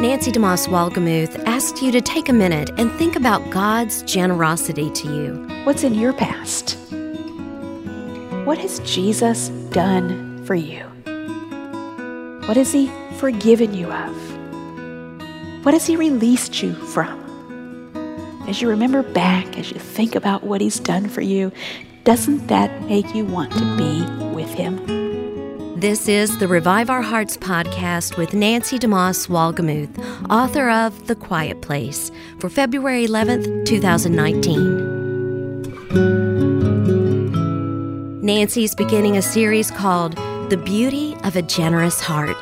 Nancy DeMoss Walgemuth asks you to take a minute and think about God's generosity to you. What's in your past? What has Jesus done for you? What has He forgiven you of? What has He released you from? As you remember back, as you think about what He's done for you, doesn't that make you want to be with Him? This is the Revive Our Hearts podcast with Nancy DeMoss Walgemuth, author of The Quiet Place, for February 11th, 2019. Nancy's beginning a series called The Beauty of a Generous Heart.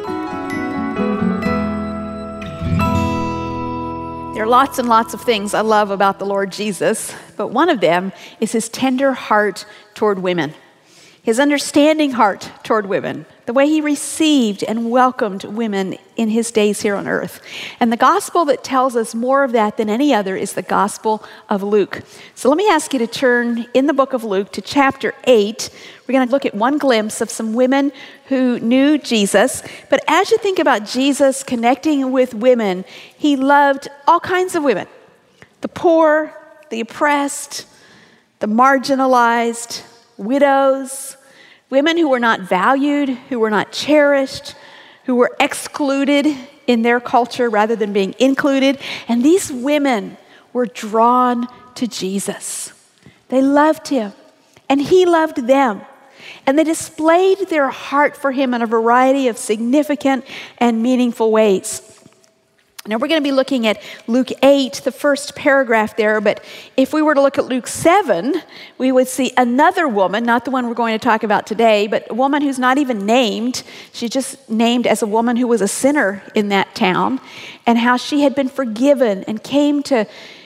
There are lots and lots of things I love about the Lord Jesus, but one of them is His tender heart toward women. His understanding heart toward women, the way He received and welcomed women in His days here on earth. And the gospel that tells us more of that than any other is the Gospel of Luke. So let me ask you to turn in the book of Luke to chapter 8. We're going to look at one glimpse of some women who knew Jesus. But as you think about Jesus connecting with women, He loved all kinds of women. The poor, the oppressed, the marginalized, widows, women who were not valued, who were not cherished, who were excluded in their culture rather than being included. And these women were drawn to Jesus. They loved Him, and He loved them. And they displayed their heart for Him in a variety of significant and meaningful ways. Now, we're going to be looking at Luke 8, the first paragraph there, but if we were to look at Luke 7, we would see another woman, not the one we're going to talk about today, but a woman who's not even named. She's just named as a woman who was a sinner in that town, and how she had been forgiven and came to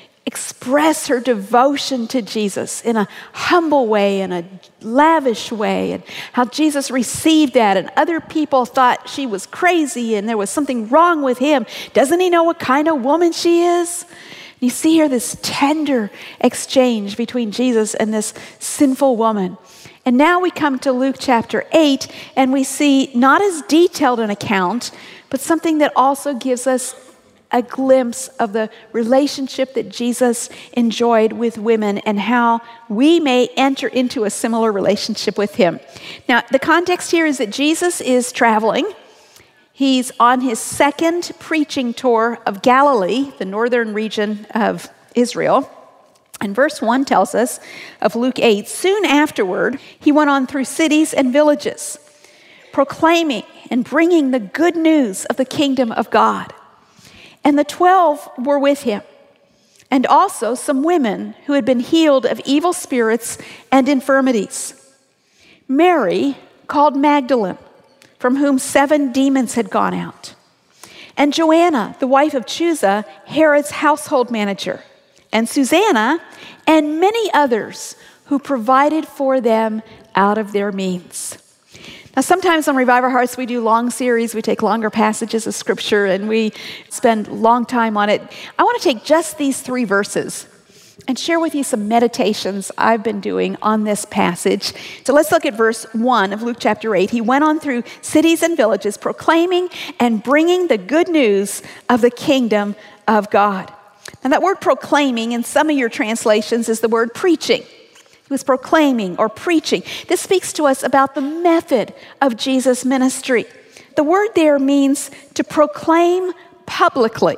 express her devotion to Jesus in a humble way, in a lavish way, and how Jesus received that, and other people thought she was crazy and there was something wrong with Him. Doesn't He know what kind of woman she is? You see here this tender exchange between Jesus and this sinful woman. And now we come to Luke chapter 8, and we see not as detailed an account, but something that also gives us a glimpse of the relationship that Jesus enjoyed with women and how we may enter into a similar relationship with Him. Now, the context here is that Jesus is traveling. He's on His second preaching tour of Galilee, the northern region of Israel. And verse 1 tells us of Luke 8, soon afterward, He went on through cities and villages, proclaiming and bringing the good news of the kingdom of God. And the 12 were with Him, and also some women who had been healed of evil spirits and infirmities. Mary, called Magdalene, from whom 7 demons had gone out. And Joanna, the wife of Chuza, Herod's household manager. And Susanna, and many others who provided for them out of their means. Now, sometimes on Revive Our Hearts, we do long series. We take longer passages of Scripture, and we spend long time on it. I want to take just these 3 verses and share with you some meditations I've been doing on this passage. So let's look at verse 1 of Luke chapter 8. He went on through cities and villages, proclaiming and bringing the good news of the kingdom of God. Now, that word proclaiming in some of your translations is the word preaching. He was proclaiming or preaching. This speaks to us about the method of Jesus' ministry. The word there means to proclaim publicly,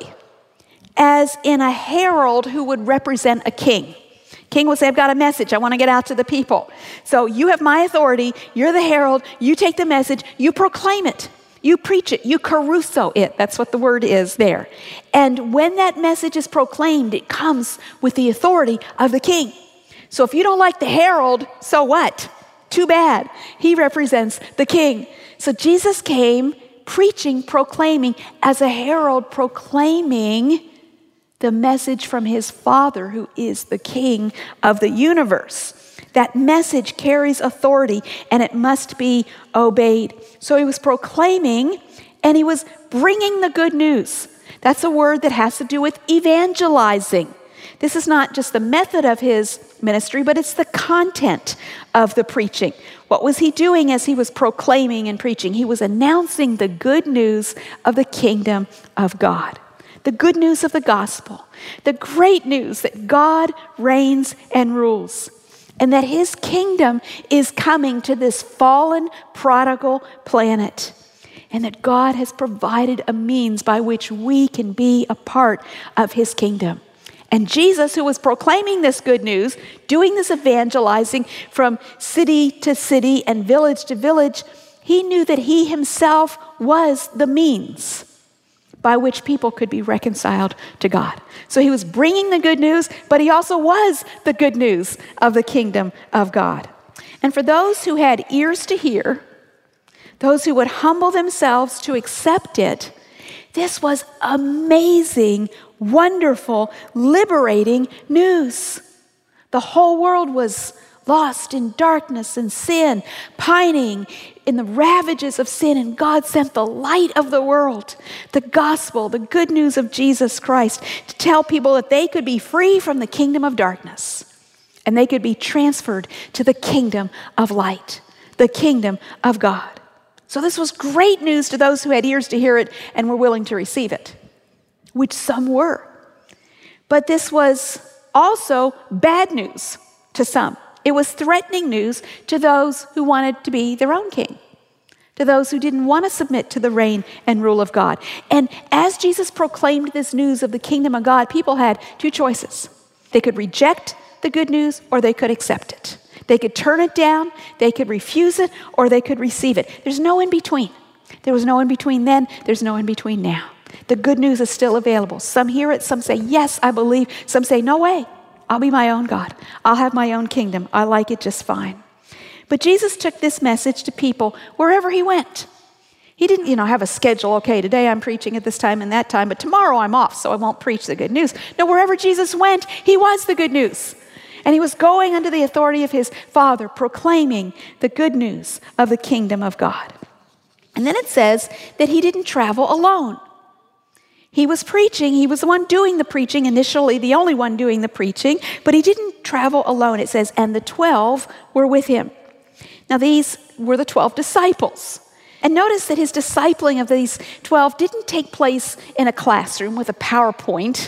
as in a herald who would represent a king. King would say, I've got a message. I want to get out to the people. So you have my authority. You're the herald. You take the message. You proclaim it. You preach it. You caruso it. That's what the word is there. And when that message is proclaimed, it comes with the authority of the king. So if you don't like the herald, so what? Too bad. He represents the king. So Jesus came preaching, proclaiming, as a herald proclaiming the message from His Father, who is the King of the universe. That message carries authority, and it must be obeyed. So He was proclaiming, and He was bringing the good news. That's a word that has to do with evangelizing. This is not just the method of His ministry, but it's the content of the preaching. What was he doing as he was proclaiming and preaching? He was announcing the good news of the kingdom of God, the good news of the gospel, the great news that God reigns and rules, and that his kingdom is coming to this fallen, prodigal planet, and that God has provided a means by which we can be a part of his kingdom. And Jesus, who was proclaiming this good news, doing this evangelizing from city to city and village to village, he knew that he himself was the means by which people could be reconciled to God. So he was bringing the good news, but he also was the good news of the kingdom of God. And for those who had ears to hear, those who would humble themselves to accept it, this was amazing, wonderful, liberating news. The whole world was lost in darkness and sin, pining in the ravages of sin, and God sent the light of the world, the gospel, the good news of Jesus Christ, to tell people that they could be free from the kingdom of darkness and they could be transferred to the kingdom of light, the kingdom of God. So this was great news to those who had ears to hear it and were willing to receive it, which some were. But this was also bad news to some. It was threatening news to those who wanted to be their own king, to those who didn't want to submit to the reign and rule of God. And as Jesus proclaimed this news of the kingdom of God, people had two choices. They could reject the good news or they could accept it. They could turn it down, they could refuse it, or they could receive it. There's no in between. There was no in between then, there's no in between now. The good news is still available. Some hear it, some say, yes, I believe. Some say, no way, I'll be my own God. I'll have my own kingdom. I like it just fine. But Jesus took this message to people wherever he went. He didn't, have a schedule. Okay, today I'm preaching at this time and that time, but tomorrow I'm off, so I won't preach the good news. No, wherever Jesus went, he was the good news. And he was going under the authority of his Father, proclaiming the good news of the kingdom of God. And then it says that he didn't travel alone. He was preaching. He was the one doing the preaching, initially the only one doing the preaching, but he didn't travel alone. It says, and the 12 were with him. Now these were the 12 disciples. And notice that his discipling of these 12 didn't take place in a classroom with a PowerPoint.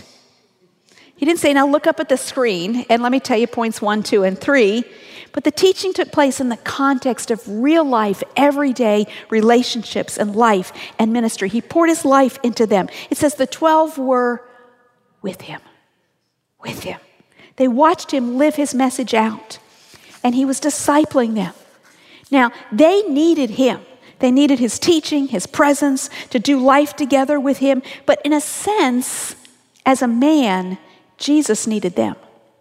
He didn't say, now look up at the screen and let me tell you points 1, 2, and 3. But the teaching took place in the context of real life, everyday relationships and life and ministry. He poured his life into them. It says the 12 were with him. With him. They watched him live his message out. And he was discipling them. Now, they needed him. They needed his teaching, his presence, to do life together with him. But in a sense, as a man, Jesus needed them.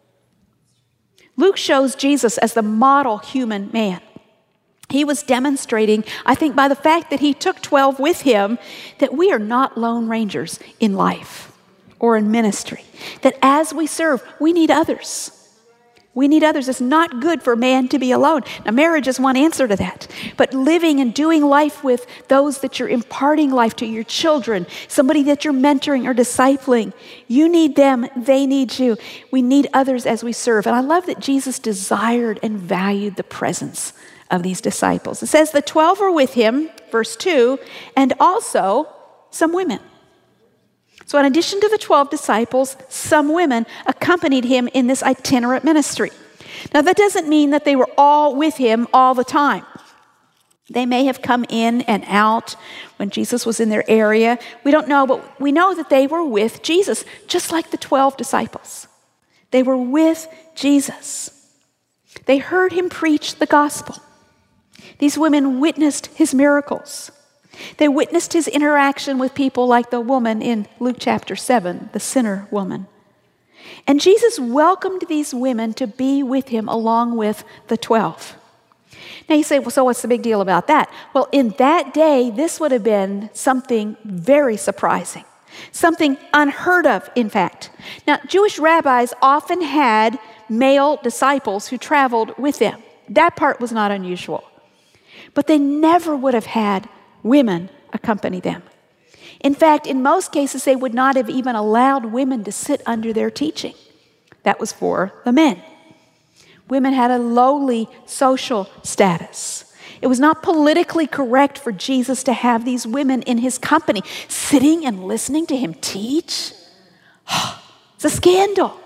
Luke shows Jesus as the model human man. He was demonstrating, I think, by the fact that he took 12 with him, that we are not lone rangers in life or in ministry. That as we serve, we need others. We need others. It's not good for man to be alone. Now, marriage is one answer to that. But living and doing life with those that you're imparting life to, your children, somebody that you're mentoring or discipling, you need them, they need you. We need others as we serve. And I love that Jesus desired and valued the presence of these disciples. It says the 12 were with him, verse 2, and also some women. So in addition to the 12 disciples, some women accompanied him in this itinerant ministry. Now that doesn't mean that they were all with him all the time. They may have come in and out when Jesus was in their area. We don't know, but we know that they were with Jesus, just like the 12 disciples. They were with Jesus. They heard him preach the gospel. These women witnessed his miracles. They witnessed his interaction with people like the woman in Luke chapter 7, the sinner woman. And Jesus welcomed these women to be with him along with the 12. Now you say, well, so what's the big deal about that? Well, in that day, this would have been something very surprising, something unheard of, in fact. Now, Jewish rabbis often had male disciples who traveled with them. That part was not unusual. But they never would have had women accompany them. In fact, in most cases, they would not have even allowed women to sit under their teaching. That was for the men. Women had a lowly social status. It was not politically correct for Jesus to have these women in his company, sitting and listening to him teach. It's a scandal.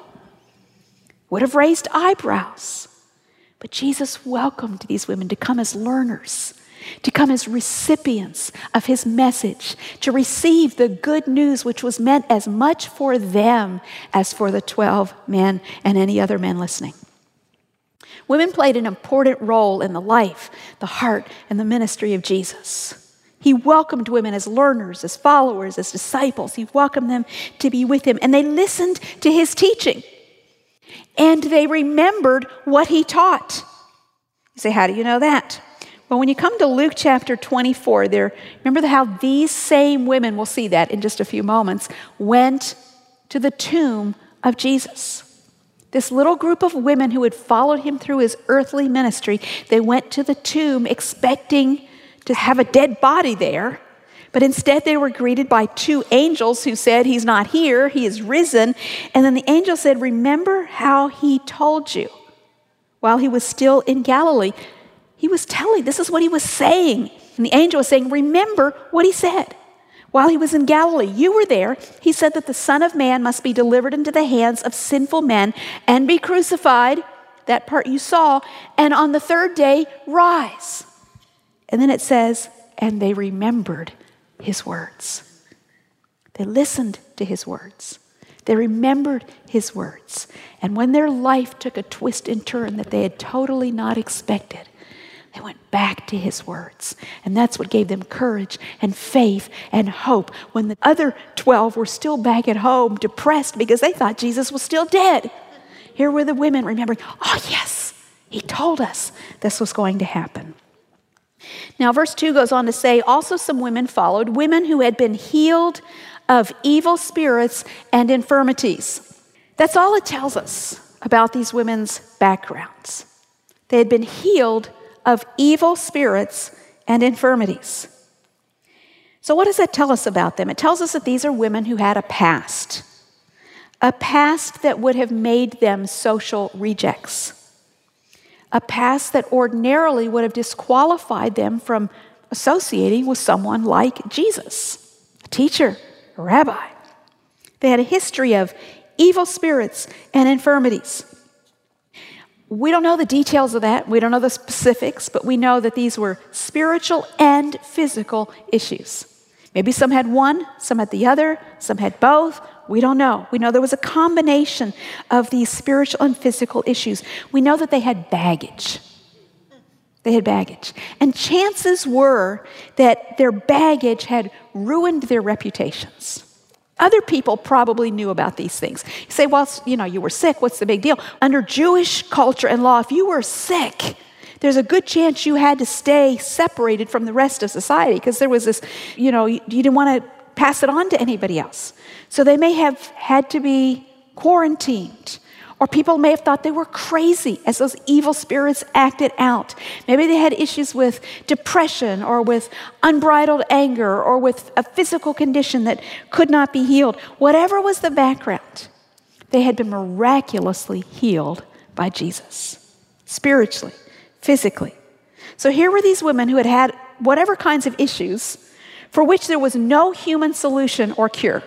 Would have raised eyebrows. But Jesus welcomed these women to come as learners, to come as recipients of his message, to receive the good news which was meant as much for them as for the 12 men and any other men listening. Women played an important role in the life, the heart, and the ministry of Jesus. He welcomed women as learners, as followers, as disciples. He welcomed them to be with him, and they listened to his teaching. And they remembered what he taught. You say, how do you know that? Well, when you come to Luke chapter 24, remember how these same women, we'll see that in just a few moments, went to the tomb of Jesus. This little group of women who had followed him through his earthly ministry, they went to the tomb expecting to have a dead body there. But instead they were greeted by two angels who said, he's not here, he is risen. And then the angel said, remember how he told you while he was still in Galilee. He was telling, this is what he was saying. And the angel was saying, remember what he said. While he was in Galilee, you were there. He said that the Son of Man must be delivered into the hands of sinful men and be crucified, that part you saw, and on the third day rise. And then it says, and they remembered his words. They listened to his words. They remembered his words. And when their life took a twist and turn that they had totally not expected, they went back to his words. And that's what gave them courage and faith and hope when the other 12 were still back at home, depressed because they thought Jesus was still dead. Here were the women remembering, oh yes, he told us this was going to happen. Now, verse 2 goes on to say, also some women followed, women who had been healed of evil spirits and infirmities. That's all it tells us about these women's backgrounds. They had been healed of evil spirits and infirmities. So what does that tell us about them? It tells us that these are women who had a past that would have made them social rejects. A past that ordinarily would have disqualified them from associating with someone like Jesus, a teacher, a rabbi. They had a history of evil spirits and infirmities. We don't know the details of that. We don't know the specifics, but we know that these were spiritual and physical issues. Maybe some had one, some had the other, some had both. We don't know. We know there was a combination of these spiritual and physical issues. We know that they had baggage. They had baggage. And chances were that their baggage had ruined their reputations. Other people probably knew about these things. You say, well, you were sick. What's the big deal? Under Jewish culture and law, if you were sick, there's a good chance you had to stay separated from the rest of society because there was this, you didn't want to pass it on to anybody else. So they may have had to be quarantined, or people may have thought they were crazy as those evil spirits acted out. Maybe they had issues with depression or with unbridled anger or with a physical condition that could not be healed. Whatever was the background, they had been miraculously healed by Jesus, spiritually, physically. So here were these women who had had whatever kinds of issues for which there was no human solution or cure.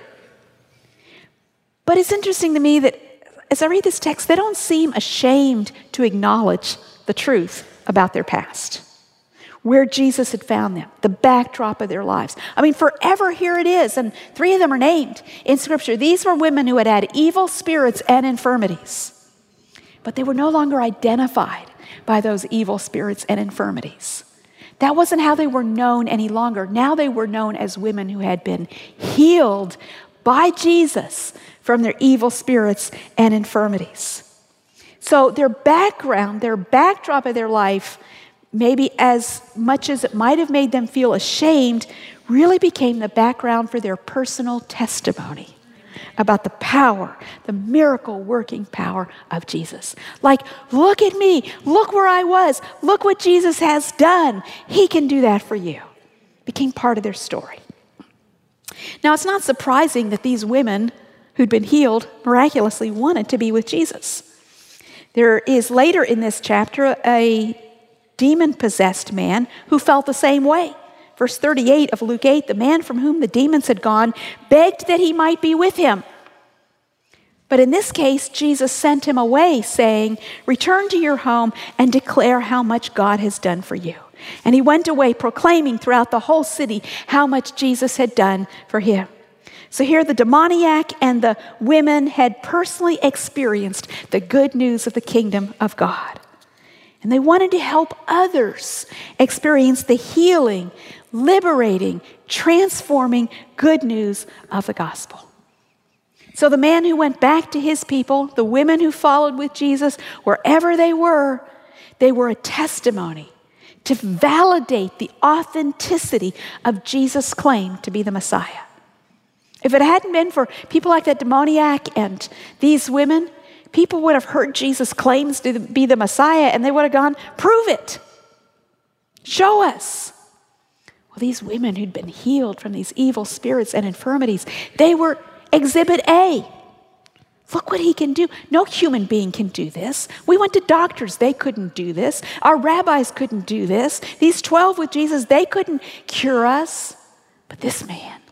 But it's interesting to me that as I read this text, they don't seem ashamed to acknowledge the truth about their past, where Jesus had found them, the backdrop of their lives. I mean, forever here it is, and 3 of them are named in Scripture. These were women who had had evil spirits and infirmities, but they were no longer identified by those evil spirits and infirmities. That wasn't how they were known any longer. Now they were known as women who had been healed by Jesus from their evil spirits and infirmities. So their background, their backdrop of their life, maybe as much as it might have made them feel ashamed, really became the background for their personal testimony about the power, the miracle-working power of Jesus. Like, look at me, look where I was, look what Jesus has done. He can do that for you. Became part of their story. Now, it's not surprising that these women who'd been healed miraculously wanted to be with Jesus. There is later in this chapter a demon-possessed man who felt the same way. Verse 38 of Luke 8, the man from whom the demons had gone begged that he might be with him. But in this case, Jesus sent him away, saying, "Return to your home and declare how much God has done for you." And he went away proclaiming throughout the whole city how much Jesus had done for him. So here the demoniac and the women had personally experienced the good news of the kingdom of God. And they wanted to help others experience the healing, liberating, transforming good news of the gospel. So the man who went back to his people, the women who followed with Jesus, wherever they were a testimony to validate the authenticity of Jesus' claim to be the Messiah. If it hadn't been for people like that demoniac and these women, people would have heard Jesus' claims to be the Messiah and they would have gone, "Prove it. Show us." Well, these women who'd been healed from these evil spirits and infirmities, they were Exhibit A. Look what he can do. No human being can do this. We went to doctors. They couldn't do this. Our rabbis couldn't do this. These 12 with Jesus, they couldn't cure us. But this man,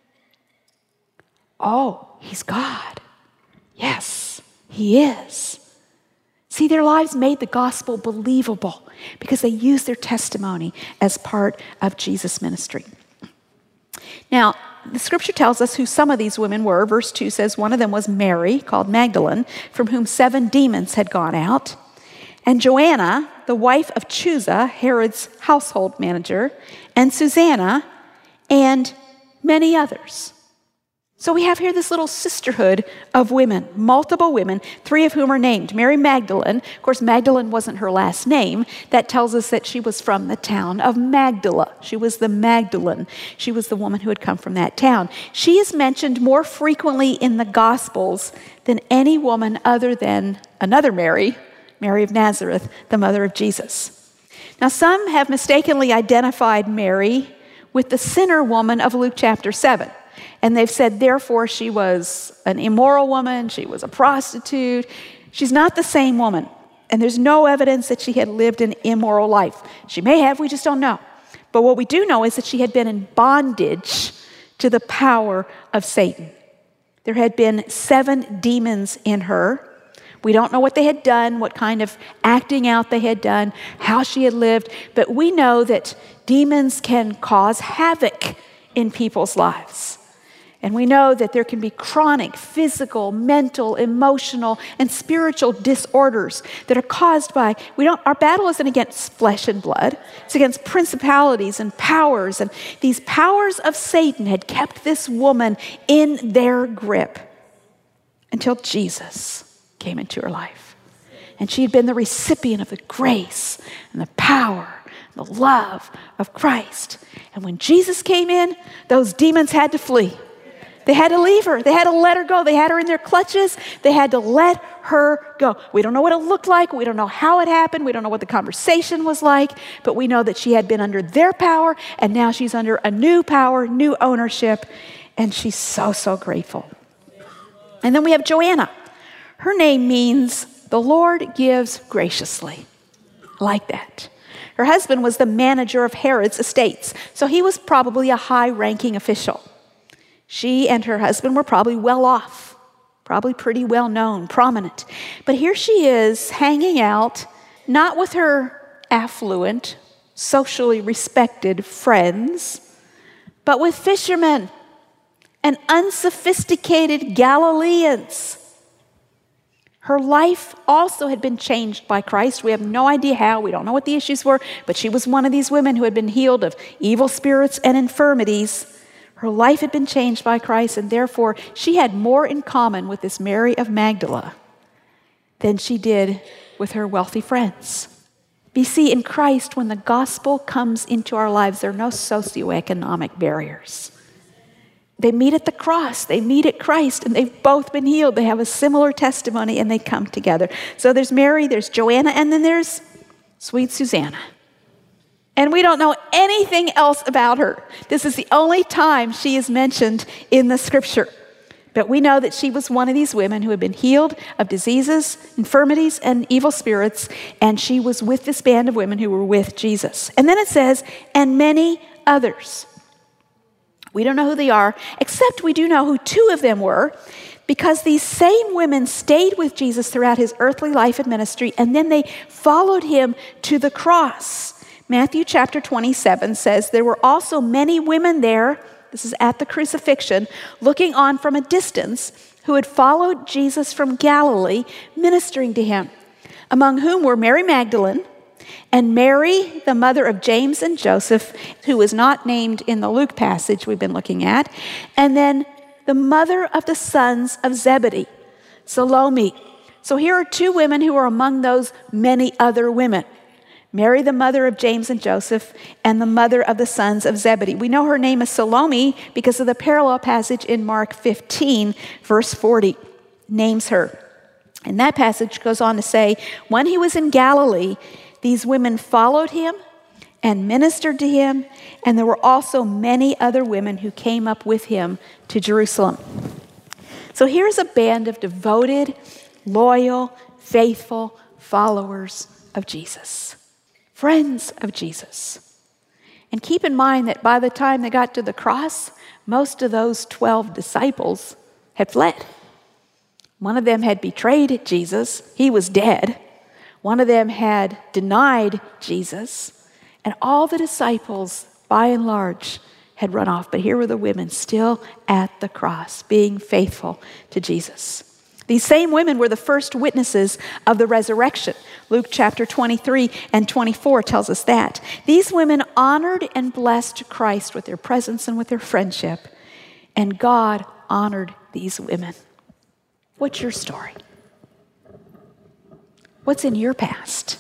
oh, he's God. Yes, he is. See, their lives made the gospel believable because they used their testimony as part of Jesus' ministry. Now, the scripture tells us who some of these women were. Verse 2 says one of them was Mary, called Magdalene, from whom 7 demons had gone out, and Joanna, the wife of Chuza, Herod's household manager, and Susanna, and many others. So we have here this little sisterhood of women, multiple women, 3 of whom are named. Mary Magdalene, of course, Magdalene wasn't her last name. That tells us that she was from the town of Magdala. She was the Magdalene. She was the woman who had come from that town. She is mentioned more frequently in the Gospels than any woman other than another Mary, Mary of Nazareth, the mother of Jesus. Now, some have mistakenly identified Mary with the sinner woman of Luke chapter 7. And they've said, therefore, she was an immoral woman, she was a prostitute. She's not the same woman. And there's no evidence that she had lived an immoral life. She may have, we just don't know. But what we do know is that she had been in bondage to the power of Satan. There had been 7 demons in her. We don't know what they had done, what kind of acting out they had done, how she had lived. But we know that demons can cause havoc in people's lives. And we know that there can be chronic physical, mental, emotional, and spiritual disorders that are caused by, our battle isn't against flesh and blood. It's against principalities and powers. And these powers of Satan had kept this woman in their grip until Jesus came into her life. And she had been the recipient of the grace and the power and the love of Christ. And when Jesus came in, those demons had to flee. They had to leave her. They had to let her go. They had her in their clutches. They had to let her go. We don't know what it looked like. We don't know how it happened. We don't know what the conversation was like. But we know that she had been under their power, and now she's under a new power, new ownership, and she's so, so grateful. And then we have Joanna. Her name means the Lord gives graciously. I like that. Her husband was the manager of Herod's estates, so he was probably a high-ranking official. She and her husband were probably well off, probably pretty well known, prominent. But here she is hanging out, not with her affluent, socially respected friends, but with fishermen and unsophisticated Galileans. Her life also had been changed by Christ. We have no idea how. We don't know what the issues were, but she was one of these women who had been healed of evil spirits and infirmities. Her life had been changed by Christ, and therefore she had more in common with this Mary of Magdala than she did with her wealthy friends. You see, in Christ, when the gospel comes into our lives, there are no socioeconomic barriers. They meet at the cross, they meet at Christ, and they've both been healed. They have a similar testimony, and they come together. So there's Mary, there's Joanna, and then there's sweet Susanna. And we don't know anything else about her. This is the only time she is mentioned in the scripture. But we know that she was one of these women who had been healed of diseases, infirmities, and evil spirits, and she was with this band of women who were with Jesus. And then it says, and many others. We don't know who they are, except we do know who two of them were, because these same women stayed with Jesus throughout his earthly life and ministry, and then they followed him to the cross. Matthew chapter 27 says, there were also many women there, this is at the crucifixion, looking on from a distance, who had followed Jesus from Galilee, ministering to him, among whom were Mary Magdalene, and Mary, the mother of James and Joseph, who is not named in the Luke passage we've been looking at, and then the mother of the sons of Zebedee, Salome. So here are two women who are among those many other women. Mary, the mother of James and Joseph, and the mother of the sons of Zebedee. We know her name is Salome because of the parallel passage in Mark 15, verse 40, names her. And that passage goes on to say, when he was in Galilee, these women followed him and ministered to him, and there were also many other women who came up with him to Jerusalem. So here's a band of devoted, loyal, faithful followers of Jesus. Friends of Jesus. And keep in mind that by the time they got to the cross, most of those 12 disciples had fled. One of them had betrayed Jesus. He was dead. One of them had denied Jesus. And all the disciples, by and large, had run off. But here were the women still at the cross, being faithful to Jesus. These same women were the first witnesses of the resurrection. Luke chapter 23 and 24 tells us that. These women honored and blessed Christ with their presence and with their friendship, and God honored these women. What's your story? What's in your past?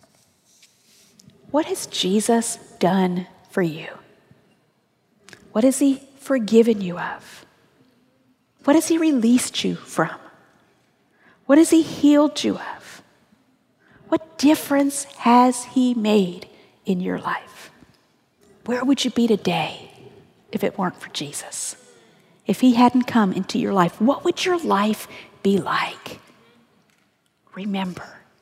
What has Jesus done for you? What has he forgiven you of? What has he released you from? What has he healed you of? What difference has he made in your life? Where would you be today if it weren't for Jesus? If he hadn't come into your life, what would your life be like? Remember.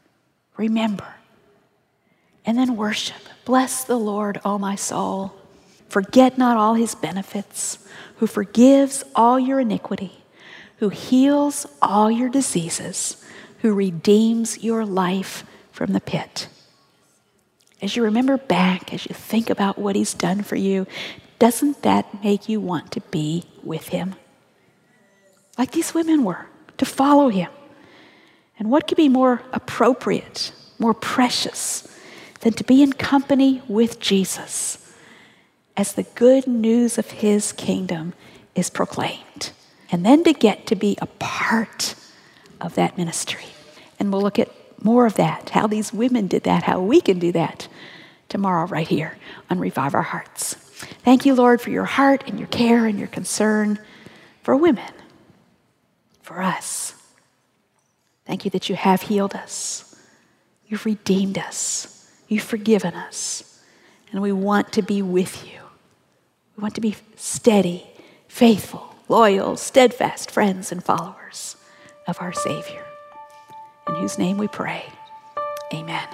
And then worship. Bless the Lord, O my soul. Forget not all his benefits, who forgives all your iniquity, who heals all your diseases, who redeems your life from the pit. As you remember back, as you think about what he's done for you, doesn't that make you want to be with him? Like these women were, to follow him. And what could be more appropriate, more precious, than to be in company with Jesus as the good news of his kingdom is proclaimed? And then to get to be a part of that ministry. And we'll look at more of that, how these women did that, how we can do that tomorrow right here on Revive Our Hearts. Thank you, Lord, for your heart and your care and your concern for women, for us. Thank you that you have healed us. You've redeemed us. You've forgiven us. And we want to be with you. We want to be steady, faithful, loyal, steadfast friends and followers of our Savior, in whose name we pray. Amen.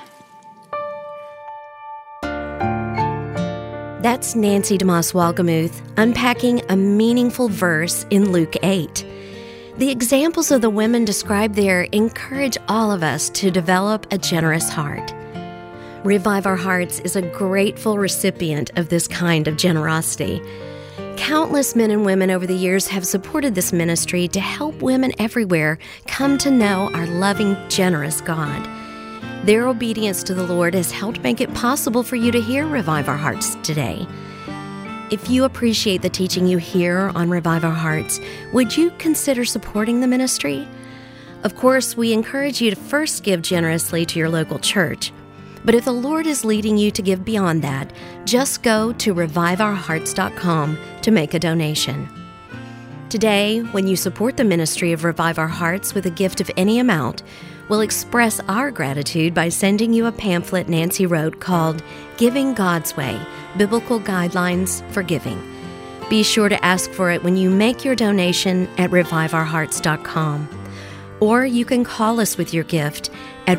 That's Nancy DeMoss Wolgemuth unpacking a meaningful verse in Luke 8. The examples of the women described there encourage all of us to develop a generous heart. Revive Our Hearts is a grateful recipient of this kind of generosity. Countless men and women over the years have supported this ministry to help women everywhere come to know our loving, generous God. Their obedience to the Lord has helped make it possible for you to hear Revive Our Hearts today. If you appreciate the teaching you hear on Revive Our Hearts, would you consider supporting the ministry? Of course, we encourage you to first give generously to your local church. But if the Lord is leading you to give beyond that, just go to reviveourhearts.com to make a donation. Today, when you support the ministry of Revive Our Hearts with a gift of any amount, we'll express our gratitude by sending you a pamphlet Nancy wrote called Giving God's Way, Biblical Guidelines for Giving. Be sure to ask for it when you make your donation at reviveourhearts.com. Or you can call us with your gift at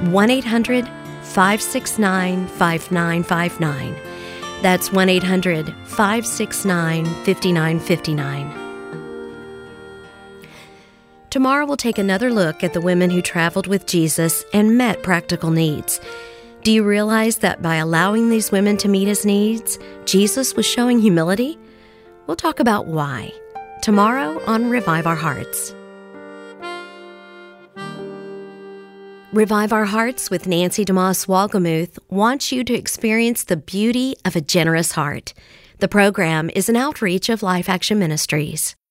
1-800-569-5959. That's 1-800-569-5959. Tomorrow we'll take another look at the women who traveled with Jesus and met practical needs. Do you realize that by allowing these women to meet his needs, Jesus was showing humility? We'll talk about why. Tomorrow on Revive Our Hearts. Revive Our Hearts with Nancy DeMoss Wolgemuth wants you to experience the beauty of a generous heart. The program is an outreach of Life Action Ministries.